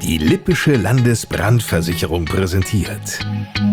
Die Lippische Landesbrandversicherung präsentiert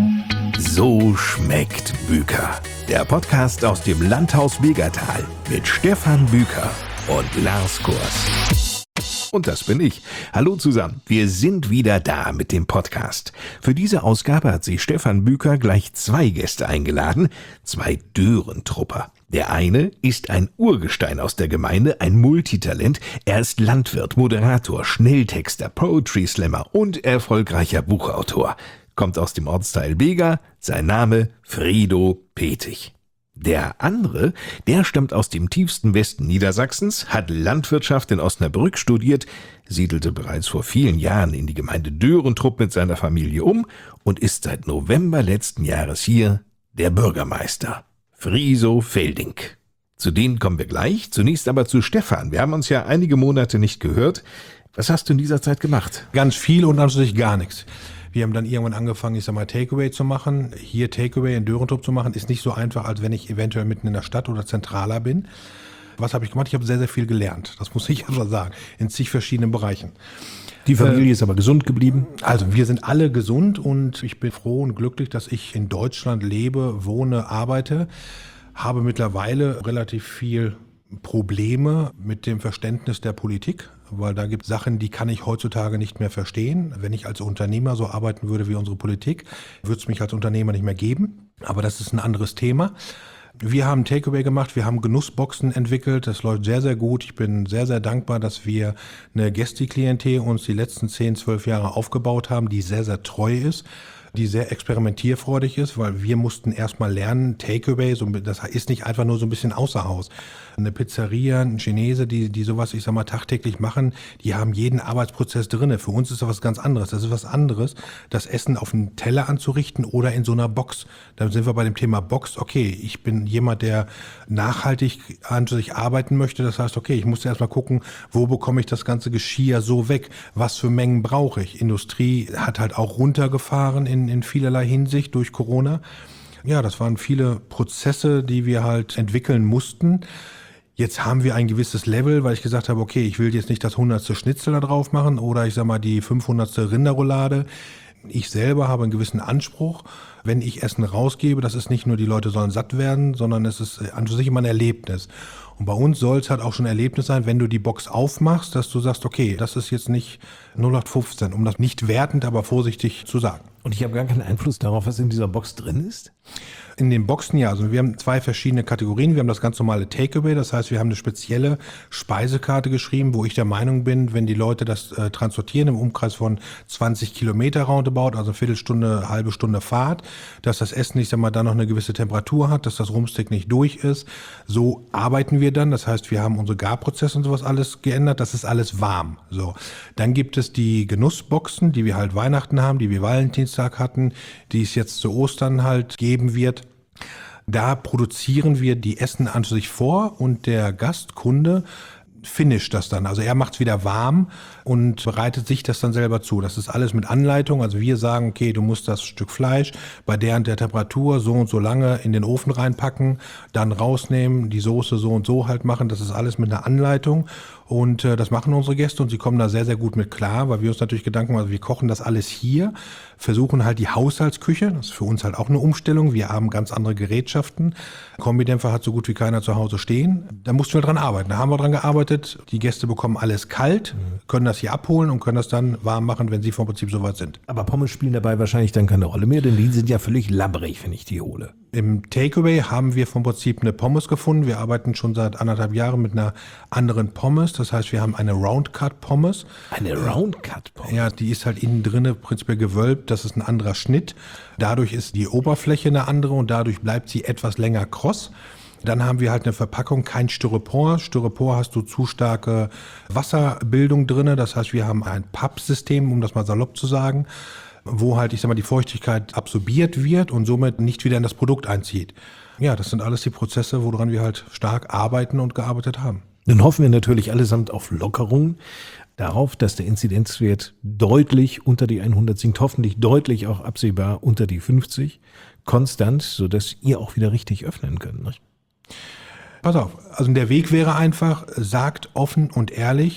So schmeckt Büker. Der Podcast aus dem Landhaus Begertal mit Stefan Büker und Lars Kurs. Und das bin ich. Hallo zusammen, wir sind wieder da mit dem Podcast. Für diese Ausgabe hat sich Stefan Büker gleich 2 Gäste eingeladen, 2 Dörentrupper. Der eine ist ein Urgestein aus der Gemeinde, ein Multitalent. Er ist Landwirt, Moderator, Schnelltexter, Poetry Slammer und erfolgreicher Buchautor. Kommt aus dem Ortsteil Beger, sein Name Frido Petich. Der andere, der stammt aus dem tiefsten Westen Niedersachsens, hat Landwirtschaft in Osnabrück studiert, siedelte bereits vor vielen Jahren in die Gemeinde Dörentrupp mit seiner Familie um und ist seit November letzten Jahres hier der Bürgermeister. Friso Felding. Zu denen kommen wir gleich. Zunächst aber zu Stefan. Wir haben uns ja einige Monate nicht gehört. Was hast du in dieser Zeit gemacht? Ganz viel und natürlich gar nichts. Wir haben dann irgendwann angefangen, Takeaway zu machen. Hier Takeaway in Dörentrupp zu machen, ist nicht so einfach, als wenn ich eventuell mitten in der Stadt oder zentraler bin. Was habe ich gemacht? Ich habe sehr, sehr viel gelernt. Das muss ich einfach sagen. In zig verschiedenen Bereichen. Die Familie ist aber gesund geblieben? Also wir sind alle gesund und ich bin froh und glücklich, dass ich in Deutschland lebe, wohne, arbeite. Habe mittlerweile relativ viel Probleme mit dem Verständnis der Politik, weil da gibt es Sachen, die kann ich heutzutage nicht mehr verstehen. Wenn ich als Unternehmer so arbeiten würde wie unsere Politik, würde es mich als Unternehmer nicht mehr geben. Aber das ist ein anderes Thema. Wir haben Takeaway gemacht, wir haben Genussboxen entwickelt, das läuft sehr, sehr gut. Ich bin sehr, sehr dankbar, dass wir eine Gästeklientel uns die letzten 10, 12 Jahre aufgebaut haben, die sehr, sehr treu ist, die sehr experimentierfreudig ist, weil wir mussten erstmal lernen, Takeaway, das ist nicht einfach nur so ein bisschen außer Haus. Eine Pizzeria, ein Chinese, die sowas, tagtäglich machen, die haben jeden Arbeitsprozess drinne. Für uns ist das was ganz anderes. Das ist was anderes, das Essen auf einen Teller anzurichten oder in so einer Box. Dann sind wir bei dem Thema Box. Okay, ich bin jemand, der nachhaltig an sich arbeiten möchte. Das heißt, okay, ich muss erstmal gucken, wo bekomme ich das ganze Geschirr so weg? Was für Mengen brauche ich? Industrie hat halt auch runtergefahren in vielerlei Hinsicht durch Corona. Ja, das waren viele Prozesse, die wir halt entwickeln mussten. Jetzt haben wir ein gewisses Level, weil ich gesagt habe, okay, ich will jetzt nicht das 100. Schnitzel da drauf machen oder die 500. Rinderroulade. Ich selber habe einen gewissen Anspruch. Wenn ich Essen rausgebe, das ist nicht nur, die Leute sollen satt werden, sondern es ist an sich immer ein Erlebnis. Und bei uns soll es halt auch schon ein Erlebnis sein, wenn du die Box aufmachst, dass du sagst, okay, das ist jetzt nicht 0815, um das nicht wertend, aber vorsichtig zu sagen. Und ich habe gar keinen Einfluss darauf, was in dieser Box drin ist? In den Boxen ja, also wir haben 2 verschiedene Kategorien. Wir haben das ganz normale Takeaway, das heißt, wir haben eine spezielle Speisekarte geschrieben, wo ich der Meinung bin, wenn die Leute das transportieren im Umkreis von 20 Kilometer roundabout, also Viertelstunde, halbe Stunde Fahrt, dass das Essen, dann noch eine gewisse Temperatur hat, dass das Rumsteak nicht durch ist. So arbeiten wir dann, das heißt, wir haben unsere Garprozesse und sowas alles geändert, das ist alles warm. So, dann gibt es die Genussboxen, die wir halt Weihnachten haben, die wir Valentinstag hatten, die es jetzt zu Ostern halt geben wird. Da produzieren wir die Essen an sich vor und der Gastkunde finisht das dann. Also er macht es wieder warm und bereitet sich das dann selber zu. Das ist alles mit Anleitung. Also wir sagen, okay, du musst das Stück Fleisch bei der und der Temperatur so und so lange in den Ofen reinpacken, dann rausnehmen, die Soße so und so halt machen. Das ist alles mit einer Anleitung. Und das machen unsere Gäste und sie kommen da sehr, sehr gut mit klar, weil wir uns natürlich Gedanken machen, wir kochen das alles hier, versuchen halt die Haushaltsküche, das ist für uns halt auch eine Umstellung, wir haben ganz andere Gerätschaften. Kombidämpfer hat so gut wie keiner zu Hause stehen, da mussten wir dran arbeiten, da haben wir dran gearbeitet, die Gäste bekommen alles kalt, können das hier abholen und können das dann warm machen, wenn sie vom Prinzip soweit sind. Aber Pommes spielen dabei wahrscheinlich dann keine Rolle mehr, denn die sind ja völlig labbrig, wenn ich die hole. Im Takeaway haben wir vom Prinzip eine Pommes gefunden. Wir arbeiten schon seit 1,5 Jahren mit einer anderen Pommes. Das heißt, wir haben eine Roundcut-Pommes. Eine Roundcut-Pommes? Ja, die ist halt innen drinne prinzipiell gewölbt. Das ist ein anderer Schnitt. Dadurch ist die Oberfläche eine andere und dadurch bleibt sie etwas länger kross. Dann haben wir halt eine Verpackung, kein Styropor. Styropor hast du zu starke Wasserbildung drinne. Das heißt, wir haben ein Pappsystem, um das mal salopp zu sagen, wo halt, die Feuchtigkeit absorbiert wird und somit nicht wieder in das Produkt einzieht. Ja, das sind alles die Prozesse, woran wir halt stark arbeiten und gearbeitet haben. Nun hoffen wir natürlich allesamt auf Lockerungen, darauf, dass der Inzidenzwert deutlich unter die 100 sinkt, hoffentlich deutlich auch absehbar unter die 50, konstant, sodass ihr auch wieder richtig öffnen könnt, nicht? Pass auf, also der Weg wäre einfach, sagt offen und ehrlich,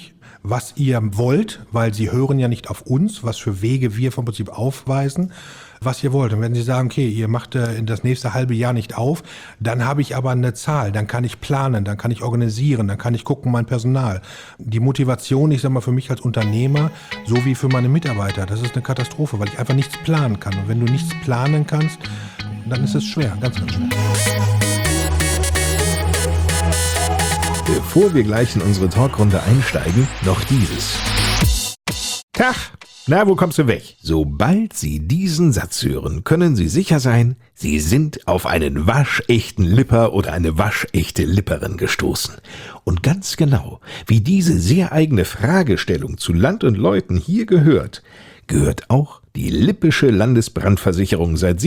was ihr wollt, weil sie hören ja nicht auf uns, was für Wege wir vom Prinzip aufweisen, was ihr wollt. Und wenn sie sagen, okay, ihr macht das nächste halbe Jahr nicht auf, dann habe ich aber eine Zahl, dann kann ich planen, dann kann ich organisieren, dann kann ich gucken, mein Personal. Die Motivation, ich sag mal, für mich als Unternehmer, so wie für meine Mitarbeiter, das ist eine Katastrophe, weil ich einfach nichts planen kann. Und wenn du nichts planen kannst, dann ist es schwer, ganz, ganz schwer. Bevor wir gleich in unsere Talkrunde einsteigen, noch dieses. Tag, na, wo kommst du weg? Sobald Sie diesen Satz hören, können Sie sicher sein, Sie sind auf einen waschechten Lipper oder eine waschechte Lipperin gestoßen. Und ganz genau, wie diese sehr eigene Fragestellung zu Land und Leuten hier gehört auch die Lippische Landesbrandversicherung seit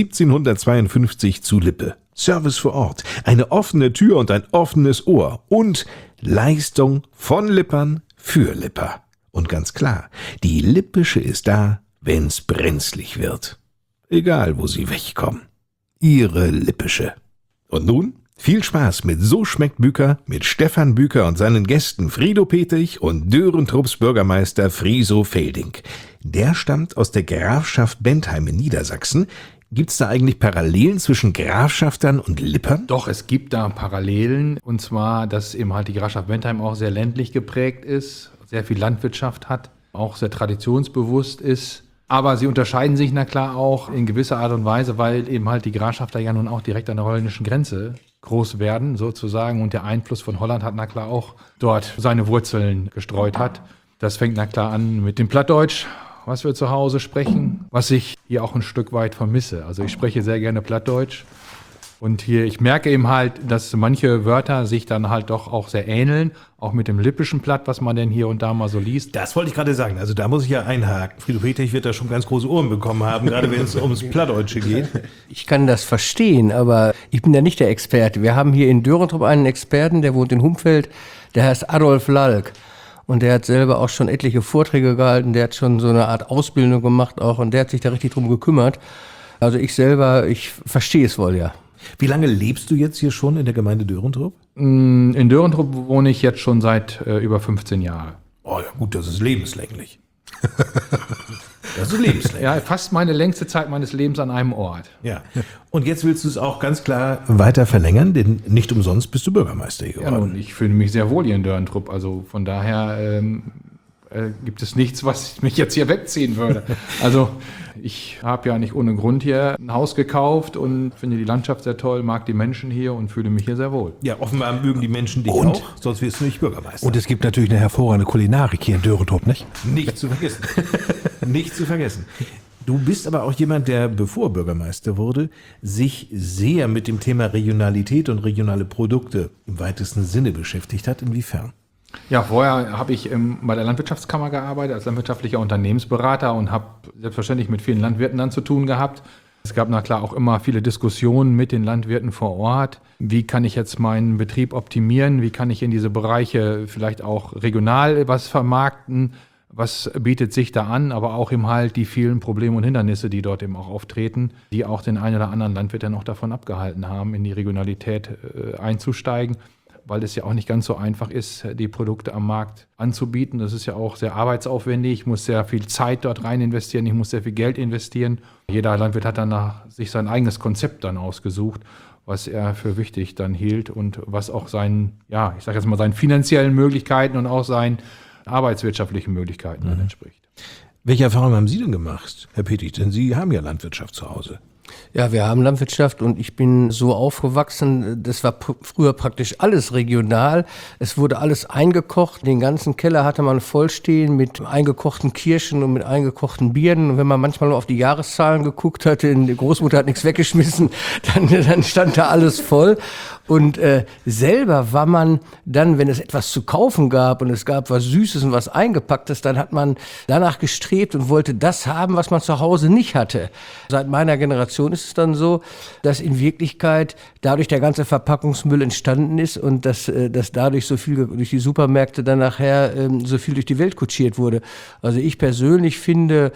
1752 zu Lippe. Service vor Ort, eine offene Tür und ein offenes Ohr und Leistung von Lippern für Lipper. Und ganz klar, die Lippische ist da, wenn's brenzlig wird. Egal, wo Sie wegkommen. Ihre Lippische. Und nun viel Spaß mit So schmeckt Büker mit Stefan Büker und seinen Gästen Frido Petich und Dörentrupps Bürgermeister Friso Felding. Der stammt aus der Grafschaft Bentheim in Niedersachsen. Gibt's da eigentlich Parallelen zwischen Grafschaftern und Lippern? Doch, es gibt da Parallelen. Und zwar, dass eben halt die Grafschaft Bentheim auch sehr ländlich geprägt ist, sehr viel Landwirtschaft hat, auch sehr traditionsbewusst ist. Aber sie unterscheiden sich na klar auch in gewisser Art und Weise, weil eben halt die Grafschafter ja nun auch direkt an der holländischen Grenze groß werden sozusagen. Und der Einfluss von Holland hat na klar auch dort seine Wurzeln gestreut hat. Das fängt na klar an mit dem Plattdeutsch, was wir zu Hause sprechen, was ich hier auch ein Stück weit vermisse. Also ich spreche sehr gerne Plattdeutsch. Und hier, ich merke eben halt, dass manche Wörter sich dann halt doch auch sehr ähneln, auch mit dem lippischen Platt, was man denn hier und da mal so liest. Das wollte ich gerade sagen. Also da muss ich ja einhaken. Frido Petich wird da schon ganz große Ohren bekommen haben, gerade wenn es ums Plattdeutsche geht. Ich kann das verstehen, aber ich bin ja nicht der Experte. Wir haben hier in Dörentrup einen Experten, der wohnt in Humfeld, der heißt Adolf Lalk. Und der hat selber auch schon etliche Vorträge gehalten, der hat schon so eine Art Ausbildung gemacht auch und der hat sich da richtig drum gekümmert. Also ich verstehe es wohl, ja. Wie lange lebst du jetzt hier schon in der Gemeinde Dörentrup? In Dörentrup wohne ich jetzt schon seit über 15 Jahren. Oh ja, gut, das ist lebenslänglich. Das ist lebenslänglich. Ja, fast meine längste Zeit meines Lebens an einem Ort. Ja. Und jetzt willst du es auch ganz klar weiter verlängern, denn nicht umsonst bist du Bürgermeister hier geworden. Ja, und ich fühle mich sehr wohl hier in Dörentrup. Also von daher gibt es nichts, was mich jetzt hier wegziehen würde. Also ich habe ja nicht ohne Grund hier ein Haus gekauft und finde die Landschaft sehr toll, mag die Menschen hier und fühle mich hier sehr wohl. Ja, offenbar mögen die Menschen dich auch, sonst wirst du nicht Bürgermeister. Und es gibt natürlich eine hervorragende Kulinarik hier in Dörentrup, nicht? Nicht zu vergessen. Nicht zu vergessen. Du bist aber auch jemand, der, bevor er Bürgermeister wurde, sich sehr mit dem Thema Regionalität und regionale Produkte im weitesten Sinne beschäftigt hat. Inwiefern? Ja, vorher habe ich bei der Landwirtschaftskammer gearbeitet als landwirtschaftlicher Unternehmensberater und habe selbstverständlich mit vielen Landwirten dann zu tun gehabt. Es gab na klar auch immer viele Diskussionen mit den Landwirten vor Ort. Wie kann ich jetzt meinen Betrieb optimieren? Wie kann ich in diese Bereiche vielleicht auch regional was vermarkten? Was bietet sich da an? Aber auch eben halt die vielen Probleme und Hindernisse, die dort eben auch auftreten, die auch den einen oder anderen Landwirt dann auch davon abgehalten haben, in die Regionalität einzusteigen. Weil es ja auch nicht ganz so einfach ist, die Produkte am Markt anzubieten. Das ist ja auch sehr arbeitsaufwendig. Ich muss sehr viel Zeit dort rein investieren. Ich muss sehr viel Geld investieren. Jeder Landwirt hat dann sich sein eigenes Konzept dann ausgesucht, was er für wichtig dann hielt und was auch seinen finanziellen Möglichkeiten und auch seinen arbeitswirtschaftlichen Möglichkeiten dann entspricht. Welche Erfahrungen haben Sie denn gemacht, Herr Petich? Denn Sie haben ja Landwirtschaft zu Hause. Ja, wir haben Landwirtschaft und ich bin so aufgewachsen, das war früher praktisch alles regional. Es wurde alles eingekocht. Den ganzen Keller hatte man vollstehen mit eingekochten Kirschen und mit eingekochten Birnen. Und wenn man manchmal nur auf die Jahreszahlen geguckt hatte, die Großmutter hat nichts weggeschmissen, dann stand da alles voll. Und selber war man dann, wenn es etwas zu kaufen gab und es gab was Süßes und was Eingepacktes, dann hat man danach gestrebt und wollte das haben, was man zu Hause nicht hatte. Seit meiner Generation ist es dann so, dass in Wirklichkeit dadurch der ganze Verpackungsmüll entstanden ist und dass dadurch so viel durch die Supermärkte dann nachher so viel durch die Welt kutschiert wurde. Also ich persönlich finde,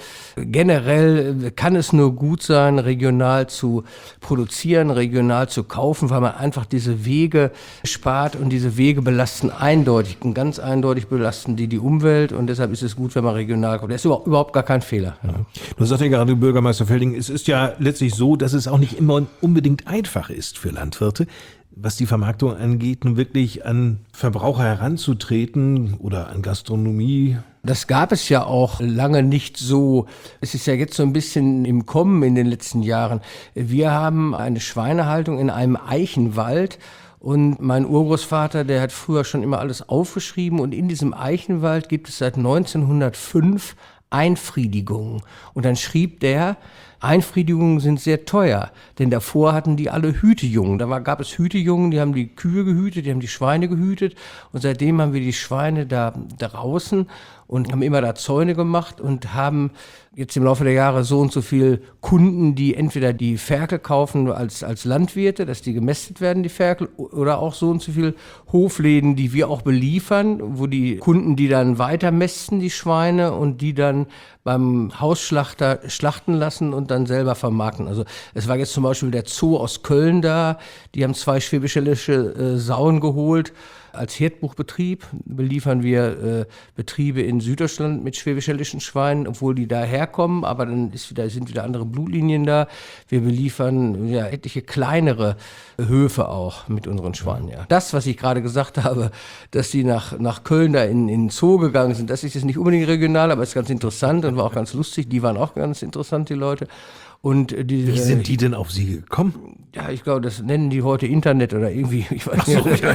generell kann es nur gut sein, regional zu produzieren, regional zu kaufen, weil man einfach diese diese Wege spart und diese Wege belasten eindeutig, ganz eindeutig belasten die Umwelt und deshalb ist es gut, wenn man regional kommt. Das ist überhaupt gar kein Fehler. Ja. Du sagst ja gerade, Bürgermeister Felding, es ist ja letztlich so, dass es auch nicht immer unbedingt einfach ist für Landwirte, was die Vermarktung angeht, nun wirklich an Verbraucher heranzutreten oder an Gastronomie. Das gab es ja auch lange nicht so. Es ist ja jetzt so ein bisschen im Kommen in den letzten Jahren. Wir haben eine Schweinehaltung in einem Eichenwald. Und mein Urgroßvater, der hat früher schon immer alles aufgeschrieben. Und in diesem Eichenwald gibt es seit 1905 Einfriedigungen. Und dann schrieb der, Einfriedigungen sind sehr teuer, denn davor hatten die alle Hütejungen. Da gab es Hütejungen, die haben die Kühe gehütet, die haben die Schweine gehütet und seitdem haben wir die Schweine da draußen und haben immer da Zäune gemacht und haben jetzt im Laufe der Jahre so und so viel Kunden, die entweder die Ferkel kaufen als Landwirte, dass die gemästet werden, die Ferkel, oder auch so und so viel Hofläden, die wir auch beliefern, wo die Kunden, die dann weiter mästen, die Schweine, und die dann beim Hausschlachter schlachten lassen und dann selber vermarkten. Also es war jetzt zum Beispiel der Zoo aus Köln da, die haben 2 schwäbisch-hällische Sauen geholt. Als Herdbuchbetrieb beliefern wir Betriebe in Süddeutschland mit schwäbisch-hälischen Schweinen, obwohl die da herkommen, aber dann sind wieder andere Blutlinien da. Wir beliefern ja etliche kleinere Höfe auch mit unseren Schweinen. Ja. Das, was ich gerade gesagt habe, dass die nach Köln da in den Zoo gegangen sind, das ist jetzt nicht unbedingt regional, aber ist ganz interessant und war auch ganz lustig. Die waren auch ganz interessant, die Leute. Und wie sind die denn auf Sie gekommen? Ja, ich glaube, das nennen die heute Internet oder irgendwie, ich weiß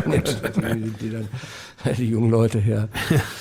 nicht, die jungen Leute, ja.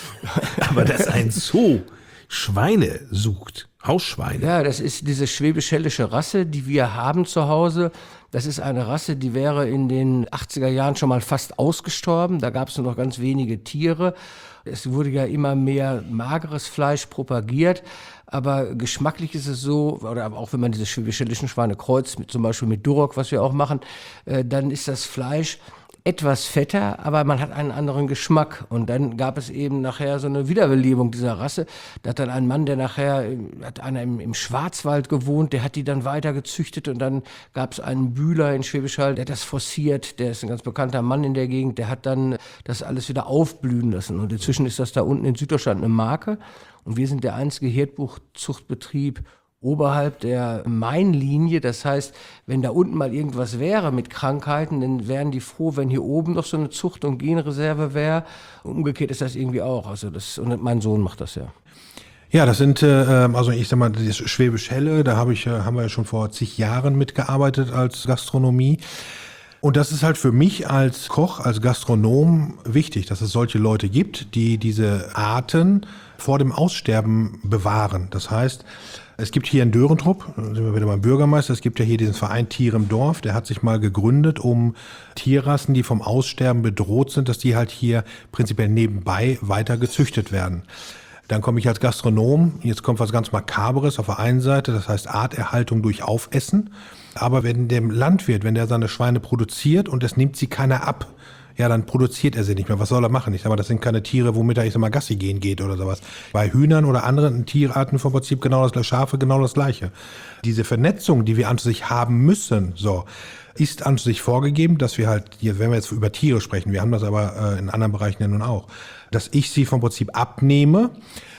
Aber dass ein Zoo Schweine sucht, Hausschweine. Ja, das ist diese schwäbisch-hällische Rasse, die wir haben zu Hause. Das ist eine Rasse, die wäre in den 80er Jahren schon mal fast ausgestorben. Da gab es nur noch ganz wenige Tiere. Es wurde ja immer mehr mageres Fleisch propagiert, aber geschmacklich ist es so, oder auch wenn man diese schwäbisch-hällischen Schweine kreuzt, zum Beispiel mit Duroc, was wir auch machen, dann ist das Fleisch etwas fetter, aber man hat einen anderen Geschmack. Und dann gab es eben nachher so eine Wiederbelebung dieser Rasse. Da hat dann ein Mann, der nachher, hat einer im Schwarzwald gewohnt, der hat die dann weiter gezüchtet und dann gab es einen Bühler in Schwäbisch Hall, der hat das forciert, der ist ein ganz bekannter Mann in der Gegend, der hat dann das alles wieder aufblühen lassen. Und inzwischen ist das da unten in Süddeutschland eine Marke. Und wir sind der einzige Herdbuchzuchtbetrieb oberhalb der Mainlinie. Das heißt, wenn da unten mal irgendwas wäre mit Krankheiten, dann wären die froh, wenn hier oben noch so eine Zucht- und Genreserve wäre. Umgekehrt ist das irgendwie auch. Also und mein Sohn macht das ja. Ja, das sind, also ich sag mal, das Schwäbisch Helle, da haben wir ja schon vor zig Jahren mitgearbeitet als Gastronomie. Und das ist halt für mich als Koch, als Gastronom wichtig, dass es solche Leute gibt, die diese Arten vor dem Aussterben bewahren. Das heißt, es gibt hier in Dörentrup, da sind wir wieder beim Bürgermeister, es gibt ja hier diesen Verein Tiere im Dorf, der hat sich mal gegründet, um Tierrassen, die vom Aussterben bedroht sind, dass die halt hier prinzipiell nebenbei weiter gezüchtet werden. Dann komme ich als Gastronom, jetzt kommt was ganz Makaberes auf der einen Seite, das heißt Arterhaltung durch Aufessen. Aber wenn dem Landwirt, wenn der seine Schweine produziert und es nimmt sie keiner ab, ja, dann produziert er sie nicht mehr. Was soll er machen? Ich sag mal, das sind keine Tiere, womit er, ich sag mal, Gassi gehen geht oder sowas. Bei Hühnern oder anderen Tierarten vom Prinzip genau das, Schafe genau das Gleiche. Diese Vernetzung, die wir an sich haben müssen, so, ist an sich vorgegeben, dass wir halt, hier, wenn wir jetzt über Tiere sprechen, wir haben das aber in anderen Bereichen ja nun auch, dass ich sie vom Prinzip abnehme.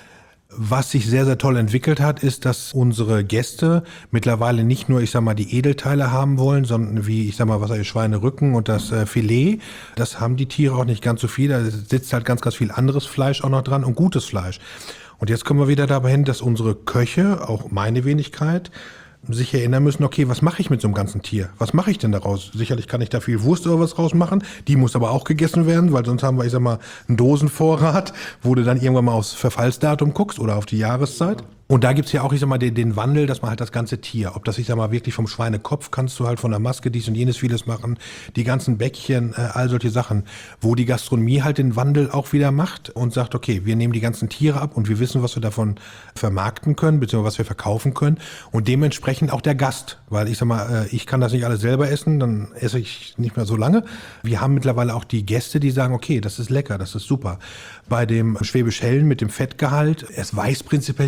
Was sich sehr, sehr toll entwickelt hat, ist, dass unsere Gäste mittlerweile nicht nur, ich sag mal, die Edelteile haben wollen, sondern wie, ich sag mal, Schweinerücken und das Filet. Das haben die Tiere auch nicht ganz so viel. Da sitzt halt ganz, ganz viel anderes Fleisch auch noch dran und gutes Fleisch. Und jetzt kommen wir wieder dabei hin, dass unsere Köche, auch meine Wenigkeit, sich erinnern müssen, okay, was mache ich mit so einem ganzen Tier? Was mache ich denn daraus? Sicherlich kann ich da viel Wurst oder was rausmachen. Die muss aber auch gegessen werden, weil sonst haben wir, ich sag mal, einen Dosenvorrat, wo du dann irgendwann mal aufs Verfallsdatum guckst oder auf die Jahreszeit. Und da gibt's ja auch, ich sag mal, den Wandel, dass man halt das ganze Tier, ob das, ich sag mal, wirklich vom Schweinekopf kannst du halt von der Maske dies und jenes vieles machen, die ganzen Bäckchen, all solche Sachen, wo die Gastronomie halt den Wandel auch wieder macht und sagt, okay, wir nehmen die ganzen Tiere ab und wir wissen, was wir davon vermarkten können, beziehungsweise was wir verkaufen können und dementsprechend auch der Gast, weil ich sag mal, ich kann das nicht alles selber essen, dann esse ich nicht mehr so lange. Wir haben mittlerweile auch die Gäste, die sagen, okay, das ist lecker, das ist super. Bei dem Schwäbisch Hellen mit dem Fettgehalt, es weiß prinzipiell jeder,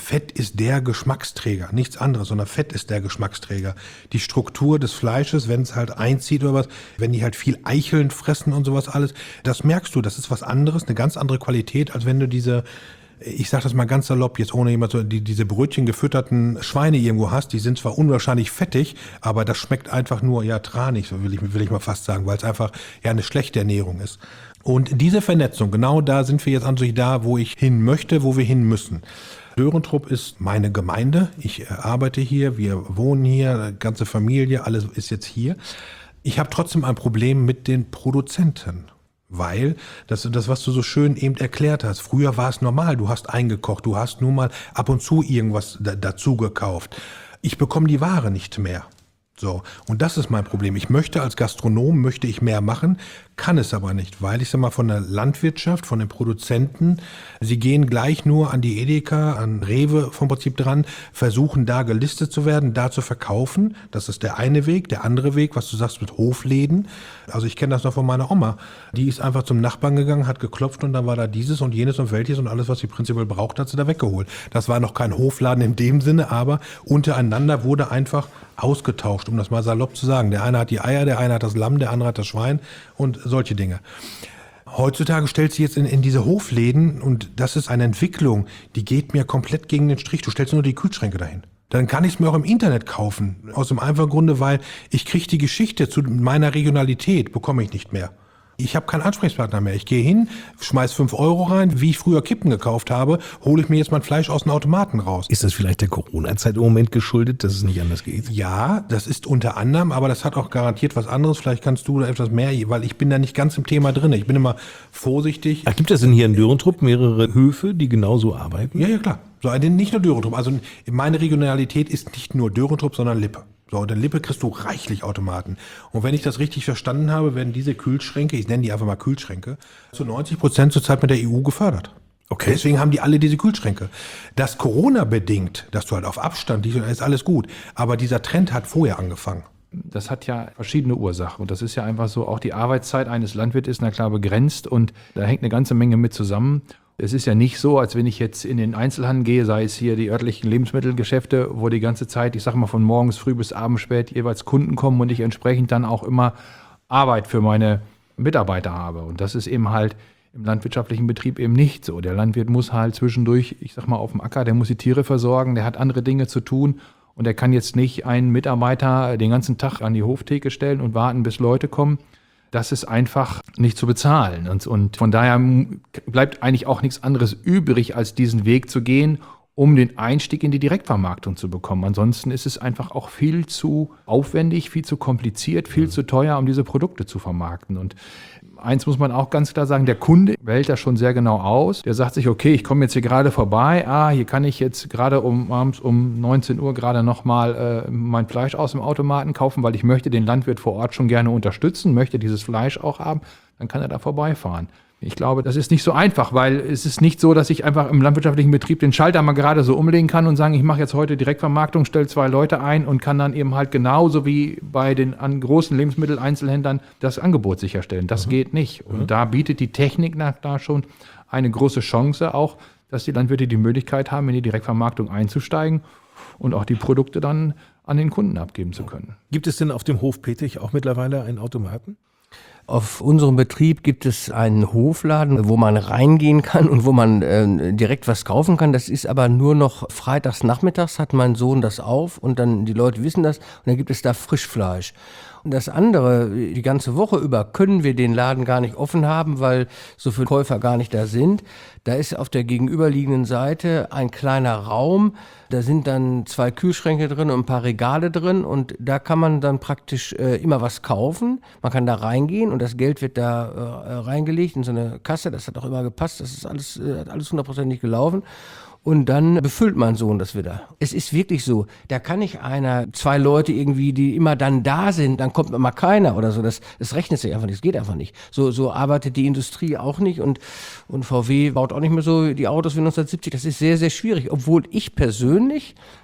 Fett ist der Geschmacksträger, nichts anderes, sondern Fett ist der Geschmacksträger. Die Struktur des Fleisches, wenn es halt einzieht oder was, wenn die halt viel Eicheln fressen und sowas alles, das merkst du, das ist was anderes, eine ganz andere Qualität, als wenn du diese, ich sag das mal ganz salopp, jetzt ohne jemand so, diese Brötchen gefütterten Schweine irgendwo hast, die sind zwar unwahrscheinlich fettig, aber das schmeckt einfach nur, ja, tranig, so will ich mal fast sagen, weil es einfach ja eine schlechte Ernährung ist. Und diese Vernetzung, genau da sind wir jetzt an sich da, wo ich hin möchte, wo wir hin müssen. Dörentrup ist meine Gemeinde. Ich arbeite hier, wir wohnen hier, ganze Familie, alles ist jetzt hier. Ich habe trotzdem ein Problem mit den Produzenten, weil das, was du so schön eben erklärt hast, früher war es normal, du hast eingekocht, du hast nur mal ab und zu irgendwas dazu gekauft. Ich bekomme die Ware nicht mehr. So, und das ist mein Problem. Ich möchte als Gastronom, mehr machen, kann es aber nicht, weil ich sag mal von der Landwirtschaft, von den Produzenten, sie gehen gleich nur an die Edeka, an Rewe vom Prinzip dran, versuchen da gelistet zu werden, da zu verkaufen. Das ist der eine Weg. Der andere Weg, was du sagst mit Hofläden. Also ich kenne das noch von meiner Oma. Die ist einfach zum Nachbarn gegangen, hat geklopft und dann war da dieses und jenes und welches und alles, was sie prinzipiell braucht, hat sie da weggeholt. Das war noch kein Hofladen in dem Sinne, aber untereinander wurde einfach ausgetauscht, um das mal salopp zu sagen. Der eine hat die Eier, der eine hat das Lamm, der andere hat das Schwein und solche Dinge. Heutzutage stellt sie jetzt in diese Hofläden und das ist eine Entwicklung, die geht mir komplett gegen den Strich. Du stellst nur die Kühlschränke dahin. Dann kann ich es mir auch im Internet kaufen. Aus dem einfachen Grunde, weil ich kriege die Geschichte zu meiner Regionalität, bekomme ich nicht mehr. Ich habe keinen Ansprechpartner mehr. Ich gehe hin, schmeiß 5 Euro rein, wie ich früher Kippen gekauft habe, hole ich mir jetzt mein Fleisch aus dem Automaten raus. Ist das vielleicht der Corona-Zeit im Moment geschuldet, dass es nicht anders geht? Ja, das ist unter anderem, aber das hat auch garantiert was anderes. Vielleicht kannst du da etwas mehr, weil ich bin da nicht ganz im Thema drin. Ich bin immer vorsichtig. Ach, gibt es denn hier in Dörentrup mehrere Höfe, die genauso arbeiten? Ja, klar. So, nicht nur Dörentrup. Also meine Regionalität ist nicht nur Dörentrup, sondern Lippe. So, und in Lippe kriegst du reichlich Automaten. Und wenn ich das richtig verstanden habe, werden diese Kühlschränke, ich nenne die einfach mal Kühlschränke, zu 90% zurzeit mit der EU gefördert. Okay. Deswegen haben die alle diese Kühlschränke. Das Corona-bedingt, dass du halt auf Abstand, ist alles gut. Aber dieser Trend hat vorher angefangen. Das hat ja verschiedene Ursachen. Und das ist ja einfach so, auch die Arbeitszeit eines Landwirts ist na klar begrenzt und da hängt eine ganze Menge mit zusammen. Es ist ja nicht so, als wenn ich jetzt in den Einzelhandel gehe, sei es hier die örtlichen Lebensmittelgeschäfte, wo die ganze Zeit, ich sage mal von morgens früh bis abends spät, jeweils Kunden kommen und ich entsprechend dann auch immer Arbeit für meine Mitarbeiter habe. Und das ist eben halt im landwirtschaftlichen Betrieb eben nicht so. Der Landwirt muss halt zwischendurch, ich sage mal auf dem Acker, der muss die Tiere versorgen, der hat andere Dinge zu tun und der kann jetzt nicht einen Mitarbeiter den ganzen Tag an die Hoftheke stellen und warten, bis Leute kommen. Das ist einfach nicht zu bezahlen. Und von daher bleibt eigentlich auch nichts anderes übrig, als diesen Weg zu gehen, um den Einstieg in die Direktvermarktung zu bekommen. Ansonsten ist es einfach auch viel zu aufwendig, viel zu kompliziert, viel zu teuer, um diese Produkte zu vermarkten. Und eins muss man auch ganz klar sagen, der Kunde wählt das schon sehr genau aus. Der sagt sich, okay, ich komme jetzt hier gerade vorbei, hier kann ich jetzt gerade abends um 19 Uhr gerade nochmal mein Fleisch aus dem Automaten kaufen, weil ich möchte den Landwirt vor Ort schon gerne unterstützen, möchte dieses Fleisch auch haben, dann kann er da vorbeifahren. Ich glaube, das ist nicht so einfach, weil es ist nicht so, dass ich einfach im landwirtschaftlichen Betrieb den Schalter mal gerade so umlegen kann und sagen, ich mache jetzt heute Direktvermarktung, stelle 2 Leute ein und kann dann eben halt genauso wie bei den großen Lebensmitteleinzelhändlern das Angebot sicherstellen. Das geht nicht. Und da bietet die Technik da schon eine große Chance auch, dass die Landwirte die Möglichkeit haben, in die Direktvermarktung einzusteigen und auch die Produkte dann an den Kunden abgeben zu können. Gibt es denn auf dem Hof Petich auch mittlerweile einen Automaten? Auf unserem Betrieb gibt es einen Hofladen, wo man reingehen kann und wo man direkt was kaufen kann. Das ist aber nur noch freitags nachmittags, hat mein Sohn das auf und dann die Leute wissen das und dann gibt es da Frischfleisch. Und das andere, die ganze Woche über können wir den Laden gar nicht offen haben, weil so viele Käufer gar nicht da sind. Da ist auf der gegenüberliegenden Seite ein kleiner Raum, da sind dann 2 Kühlschränke drin und ein paar Regale drin und da kann man dann praktisch immer was kaufen. Man kann da reingehen und das Geld wird da reingelegt in so eine Kasse, das hat auch immer gepasst, das ist alles 100% gelaufen. Und dann befüllt mein Sohn das wieder. Es ist wirklich so, da kann nicht 2 Leute irgendwie, die immer dann da sind, dann kommt immer keiner oder so. Das rechnet sich einfach nicht, das geht einfach nicht. So arbeitet die Industrie auch nicht und VW baut auch nicht mehr so die Autos wie 1970. Das ist sehr, sehr schwierig. Obwohl ich persönlich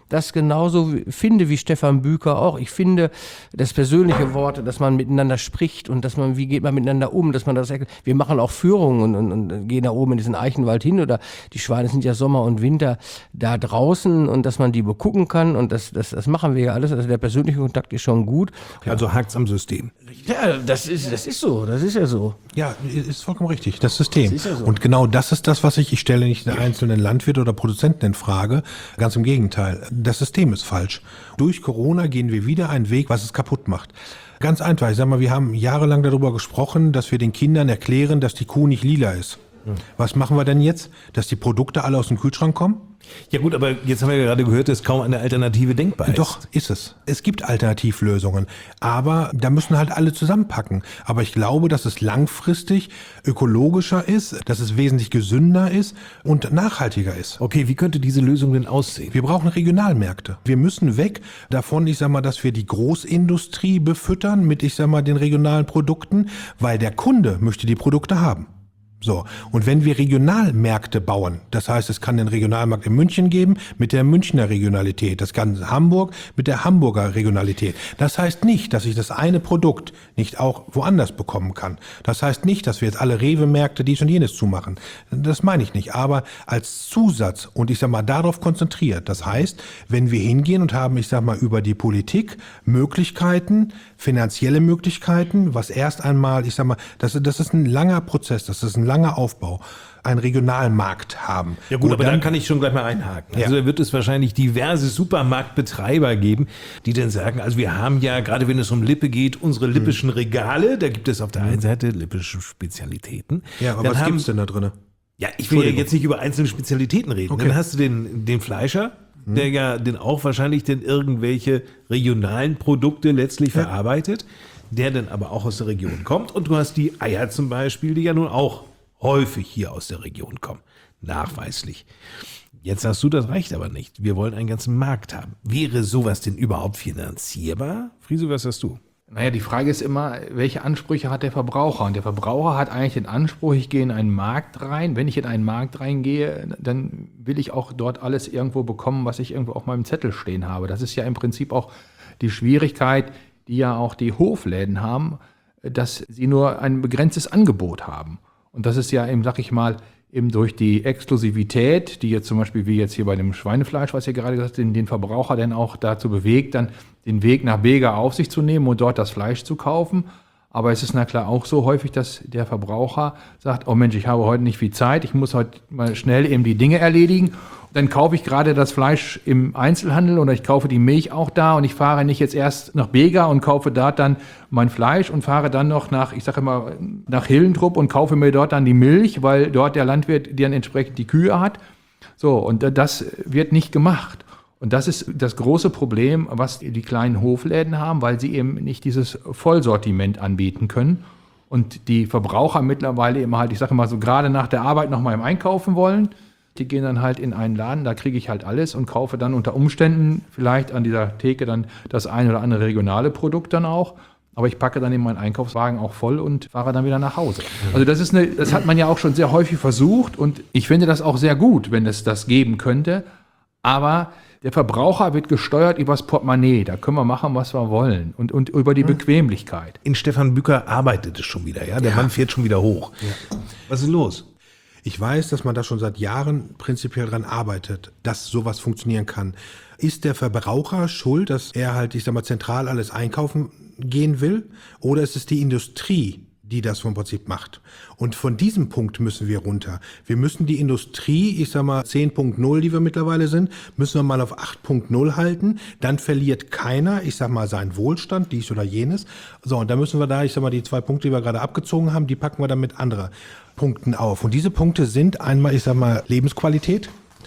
das genauso finde wie Stefan Büker auch. Ich finde das persönliche Wort, dass man miteinander spricht und dass man, wie geht man miteinander um, dass man das, wir machen auch Führungen und gehen da oben in diesen Eichenwald hin oder die Schweine sind ja Sommer und Winter da draußen und dass man die begucken kann und das machen wir ja alles. Also der persönliche Kontakt ist schon gut. Also hakt's am System. Ja, das ist so, das ist ja so. Ja, ist vollkommen richtig, das System. Das ist ja so. Und genau das ist das, was ich stelle nicht den einzelnen Landwirt oder Produzenten in Frage. Ganz im Gegenteil. Das System ist falsch. Durch Corona gehen wir wieder einen Weg, was es kaputt macht. Ganz einfach. Ich sag mal, wir haben jahrelang darüber gesprochen, dass wir den Kindern erklären, dass die Kuh nicht lila ist. Was machen wir denn jetzt? Dass die Produkte alle aus dem Kühlschrank kommen? Ja gut, aber jetzt haben wir ja gerade gehört, dass kaum eine Alternative denkbar ist. Doch, ist es. Es gibt Alternativlösungen, aber da müssen halt alle zusammenpacken. Aber ich glaube, dass es langfristig ökologischer ist, dass es wesentlich gesünder ist und nachhaltiger ist. Okay, wie könnte diese Lösung denn aussehen? Wir brauchen Regionalmärkte. Wir müssen weg davon, ich sag mal, dass wir die Großindustrie befüttern mit, ich sag mal, den regionalen Produkten, weil der Kunde möchte die Produkte haben. So, und wenn wir Regionalmärkte bauen, das heißt, es kann den Regionalmarkt in München geben mit der Münchner Regionalität, das kann Hamburg mit der Hamburger Regionalität. Das heißt nicht, dass ich das eine Produkt nicht auch woanders bekommen kann. Das heißt nicht, dass wir jetzt alle Rewe-Märkte dies und jenes zumachen. Das meine ich nicht, aber als Zusatz und ich sag mal darauf konzentriert. Das heißt, wenn wir hingehen und haben, ich sag mal, über die Politik Möglichkeiten, finanzielle Möglichkeiten, was erst einmal, ich sag mal, das ist ein langer Prozess, das ist ein langer Aufbau, einen Regionalmarkt haben. Ja gut, aber dann kann ich schon gleich mal einhaken. Also da wird es wahrscheinlich diverse Supermarktbetreiber geben, die dann sagen, also wir haben ja, gerade wenn es um Lippe geht, unsere lippischen Regale, da gibt es auf der einen Seite lippische Spezialitäten. Ja, aber was gibt's denn da drin? Ja, ich will ja jetzt nicht über einzelne Spezialitäten reden. Okay. Dann hast du den Fleischer, der ja dann auch wahrscheinlich dann irgendwelche regionalen Produkte letztlich verarbeitet, der dann aber auch aus der Region kommt. Und du hast die Eier zum Beispiel, die ja nun auch häufig hier aus der Region kommen. Nachweislich. Jetzt hast du das reicht aber nicht. Wir wollen einen ganzen Markt haben. Wäre sowas denn überhaupt finanzierbar? Friso, was hast du? Naja, die Frage ist immer, welche Ansprüche hat der Verbraucher? Und der Verbraucher hat eigentlich den Anspruch, ich gehe in einen Markt rein. Wenn ich in einen Markt reingehe, dann will ich auch dort alles irgendwo bekommen, was ich irgendwo auf meinem Zettel stehen habe. Das ist ja im Prinzip auch die Schwierigkeit, die ja auch die Hofläden haben, dass sie nur ein begrenztes Angebot haben. Und das ist ja eben, sag ich mal, eben durch die Exklusivität, die jetzt zum Beispiel wie jetzt hier bei dem Schweinefleisch, was ihr gerade gesagt habt, den Verbraucher dann auch dazu bewegt, dann den Weg nach Bega auf sich zu nehmen und dort das Fleisch zu kaufen. Aber es ist na klar auch so häufig, dass der Verbraucher sagt, oh Mensch, ich habe heute nicht viel Zeit, ich muss heute mal schnell eben die Dinge erledigen. Dann kaufe ich gerade das Fleisch im Einzelhandel oder ich kaufe die Milch auch da und ich fahre nicht jetzt erst nach Bega und kaufe dort dann mein Fleisch und fahre dann noch nach, ich sage immer, nach Hillentrup und kaufe mir dort dann die Milch, weil dort der Landwirt dann entsprechend die Kühe hat. So, und das wird nicht gemacht. Und das ist das große Problem, was die kleinen Hofläden haben, weil sie eben nicht dieses Vollsortiment anbieten können. Und die Verbraucher mittlerweile eben halt, ich sage mal so, gerade nach der Arbeit noch mal im Einkaufen wollen. Die gehen dann halt in einen Laden, da kriege ich halt alles und kaufe dann unter Umständen vielleicht an dieser Theke dann das ein oder andere regionale Produkt dann auch. Aber ich packe dann in meinen Einkaufswagen auch voll und fahre dann wieder nach Hause. Also das hat man ja auch schon sehr häufig versucht und ich finde das auch sehr gut, wenn es das geben könnte. Aber der Verbraucher wird gesteuert übers Portemonnaie. Da können wir machen, was wir wollen und über die Bequemlichkeit. In Stefan Büker arbeitet es schon wieder, ja? Der Mann fährt schon wieder hoch. Ja. Was ist los? Ich weiß, dass man da schon seit Jahren prinzipiell dran arbeitet, dass sowas funktionieren kann. Ist der Verbraucher schuld, dass er halt, ich sag mal, zentral alles einkaufen gehen will? Oder ist es die Industrie, die das vom Prinzip macht? Und von diesem Punkt müssen wir runter. Wir müssen die Industrie, ich sag mal 10.0, die wir mittlerweile sind, müssen wir mal auf 8.0 halten. Dann verliert keiner, ich sag mal, seinen Wohlstand, dies oder jenes. So, und da müssen wir da, ich sag mal, die 2 Punkte, die wir gerade abgezogen haben, die packen wir dann mit anderen Punkten auf. Und diese Punkte sind einmal, ich sag mal, Lebensqualität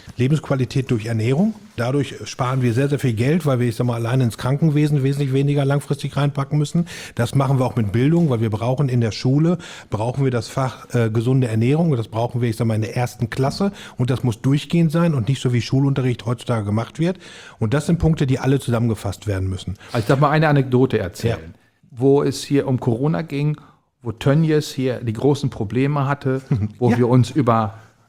durch Ernährung. Dadurch sparen wir sehr, sehr viel Geld, weil wir, ich sag mal, allein ins Krankenwesen wesentlich weniger langfristig reinpacken müssen. Das machen wir auch mit Bildung, weil wir brauchen in der Schule, brauchen wir das Fach gesunde Ernährung. Das brauchen wir, ich sag mal, in der 1. Klasse. Und das muss durchgehend sein und nicht so wie Schulunterricht heutzutage gemacht wird. Und das sind Punkte, die alle zusammengefasst werden müssen. Also ich darf mal eine Anekdote erzählen, wo es hier um Corona ging, wo Tönnies hier die großen Probleme hatte, wo wir uns über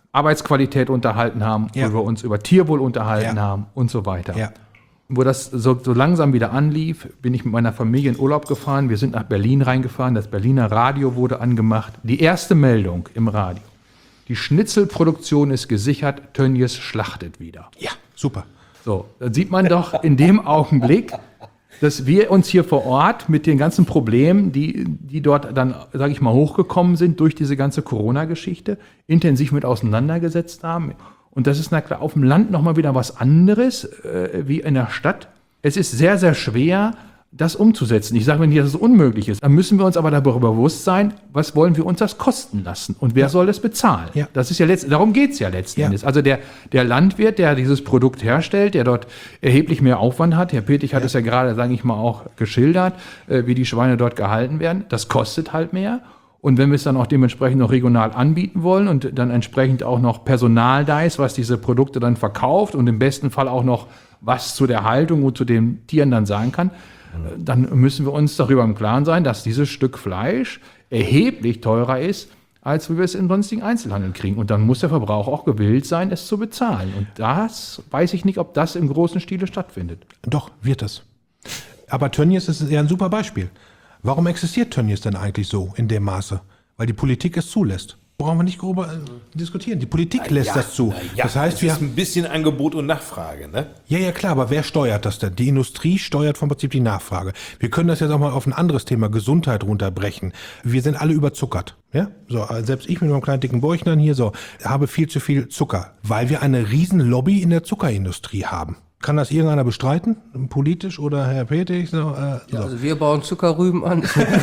Arbeitsqualität unterhalten haben, Ja. wo wir uns über Tierwohl unterhalten Ja. haben und so weiter. Ja. Wo das so langsam wieder anlief, bin ich mit meiner Familie in Urlaub gefahren. Wir sind nach Berlin reingefahren. Das Berliner Radio wurde angemacht. Die erste Meldung im Radio. Die Schnitzelproduktion ist gesichert. Tönnies schlachtet wieder. Ja, super. So, dann sieht man doch in dem Augenblick, dass wir uns hier vor Ort mit den ganzen Problemen, die dort dann, sage ich mal, hochgekommen sind durch diese ganze Corona-Geschichte, intensiv mit auseinandergesetzt haben. Und das ist na klar auf dem Land nochmal wieder was anderes wie in der Stadt. Es ist sehr, sehr schwer, das umzusetzen. Ich sage nicht, dass es unmöglich ist. Dann müssen wir uns aber darüber bewusst sein, was wollen wir uns das kosten lassen und wer soll das bezahlen? Ja. Das ist ja darum geht es ja letzten Ja. Endes. Also der Landwirt, der dieses Produkt herstellt, der dort erheblich mehr Aufwand hat, Herr Petig hat es ja gerade, sage ich mal, auch geschildert, wie die Schweine dort gehalten werden, das kostet halt mehr. Und wenn wir es dann auch dementsprechend noch regional anbieten wollen und dann entsprechend auch noch Personal da ist, was diese Produkte dann verkauft und im besten Fall auch noch was zu der Haltung und zu den Tieren dann sagen kann, dann müssen wir uns darüber im Klaren sein, dass dieses Stück Fleisch erheblich teurer ist, als wie wir es im sonstigen Einzelhandel kriegen. Und dann muss der Verbraucher auch gewillt sein, es zu bezahlen. Und das weiß ich nicht, ob das im großen Stile stattfindet. Doch, wird es. Aber Tönnies ist ja ein super Beispiel. Warum existiert Tönnies denn eigentlich so in dem Maße? Weil die Politik es zulässt. Brauchen wir nicht darüber diskutieren. Die Politik lässt das zu. Das heißt, wir ist ein bisschen Angebot und Nachfrage, ne? Ja, klar, aber wer steuert das denn? Die Industrie steuert vom Prinzip die Nachfrage. Wir können das jetzt auch mal auf ein anderes Thema, Gesundheit, runterbrechen. Wir sind alle überzuckert. Ja? So, selbst ich mit meinem kleinen dicken Bäuchlein hier habe viel zu viel Zucker, weil wir eine riesen Lobby in der Zuckerindustrie haben. Kann das irgendeiner bestreiten? Politisch oder Herr Petig? Also wir bauen Zuckerrüben an.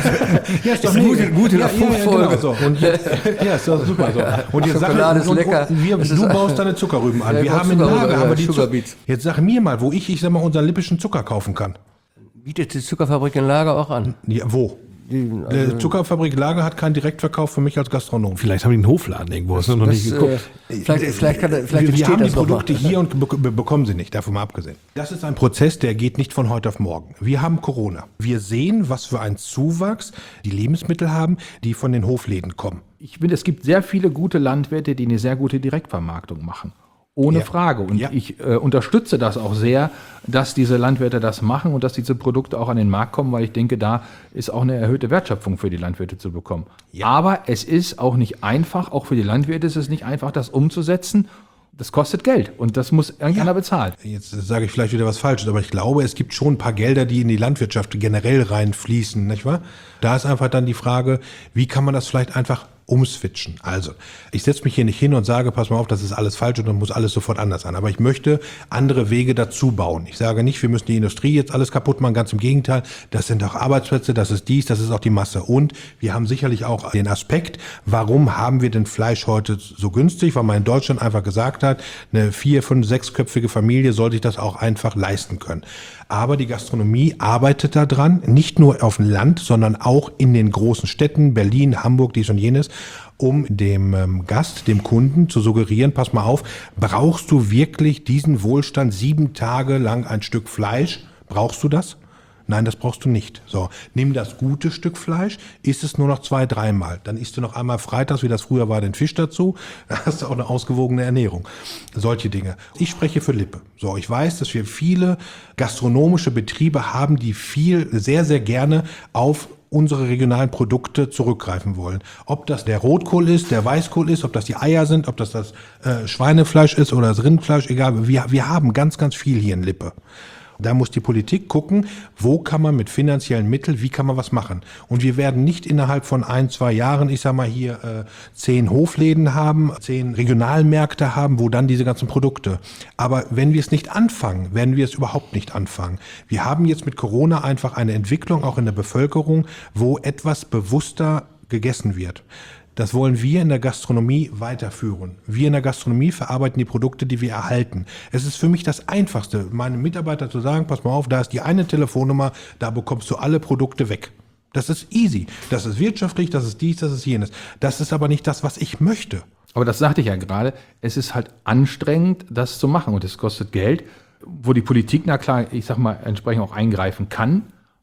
Ja, ist doch gut in der Fruchtfolge. Genau so. Und ist doch super so. Und jetzt Schokolade ist lecker. Du baust deine Zuckerrüben an. Ja, Wir haben im Zuckerrüben, Lager, haben wir die Sugar Beets. Jetzt sag mir mal, wo ich sag mal, unseren lippischen Zucker kaufen kann. Bietet die Zuckerfabrik in Lager auch an? Ja, wo? Die Zuckerfabrik Lager hat keinen Direktverkauf für mich als Gastronom. Vielleicht haben die einen Hofladen irgendwo, hast du noch nicht geguckt. Vielleicht wir entsteht haben die das noch Produkte mal. hier und bekommen sie nicht, davon mal abgesehen. Das ist ein Prozess, der geht nicht von heute auf morgen. Wir haben Corona. Wir sehen, was für einen Zuwachs die Lebensmittel haben, die von den Hofläden kommen. Ich finde, es gibt sehr viele gute Landwirte, die eine sehr gute Direktvermarktung machen. Ohne Ja. Frage. Und Ja. ich unterstütze das auch sehr, dass diese Landwirte das machen und dass diese Produkte auch an den Markt kommen, weil ich denke, da ist auch eine erhöhte Wertschöpfung für die Landwirte zu bekommen. Ja. Aber es ist auch nicht einfach, auch für die Landwirte ist es nicht einfach, das umzusetzen. Das kostet Geld und das muss irgendeiner bezahlen. Jetzt sage ich vielleicht wieder was Falsches, aber ich glaube, es gibt schon ein paar Gelder, die in die Landwirtschaft generell reinfließen, nicht wahr? Da ist einfach dann die Frage, wie kann man das vielleicht einfach umswitchen? Also, ich setze mich hier nicht hin und sage, pass mal auf, das ist alles falsch und dann muss alles sofort anders sein. Aber ich möchte andere Wege dazu bauen. Ich sage nicht, wir müssen die Industrie jetzt alles kaputt machen, ganz im Gegenteil. Das sind auch Arbeitsplätze, das ist dies, das ist auch die Masse. Und wir haben sicherlich auch den Aspekt, warum haben wir denn Fleisch heute so günstig? Weil man in Deutschland einfach gesagt hat, eine 4-, 5-, 6-köpfige Familie soll sich das auch einfach leisten können. Aber die Gastronomie arbeitet daran, nicht nur auf dem Land, sondern auch in den großen Städten, Berlin, Hamburg, dies und jenes, um dem Gast, dem Kunden zu suggerieren, pass mal auf, brauchst du wirklich diesen Wohlstand 7 Tage lang ein Stück Fleisch? Brauchst du das? Nein, das brauchst du nicht. So, nimm das gute Stück Fleisch, isst es nur noch 2-3 Mal. Dann isst du noch einmal freitags, wie das früher war, den Fisch dazu. Dann hast du auch eine ausgewogene Ernährung. Solche Dinge. Ich spreche für Lippe. So, ich weiß, dass wir viele gastronomische Betriebe haben, die sehr, sehr gerne auf unsere regionalen Produkte zurückgreifen wollen. Ob das der Rotkohl ist, der Weißkohl ist, ob das die Eier sind, ob das Schweinefleisch ist oder das Rindfleisch, egal. Wir haben ganz, ganz viel hier in Lippe. Da muss die Politik gucken, wo kann man mit finanziellen Mitteln, wie kann man was machen. Und wir werden nicht innerhalb von 1-2 Jahren, ich sag mal hier 10 Hofläden haben, 10 Regionalmärkte haben, wo dann diese ganzen Produkte. Aber wenn wir es nicht anfangen, werden wir es überhaupt nicht anfangen. Wir haben jetzt mit Corona einfach eine Entwicklung, auch in der Bevölkerung, wo etwas bewusster gegessen wird. Das wollen wir in der Gastronomie weiterführen. Wir in der Gastronomie verarbeiten die Produkte, die wir erhalten. Es ist für mich das Einfachste, meinem Mitarbeiter zu sagen, pass mal auf, da ist die eine Telefonnummer, da bekommst du alle Produkte weg. Das ist easy. Das ist wirtschaftlich, das ist dies, das ist jenes. Das ist aber nicht das, was ich möchte. Aber das sagte ich ja gerade, es ist halt anstrengend, das zu machen und es kostet Geld, wo die Politik, na klar, ich sag mal, entsprechend auch eingreifen kann,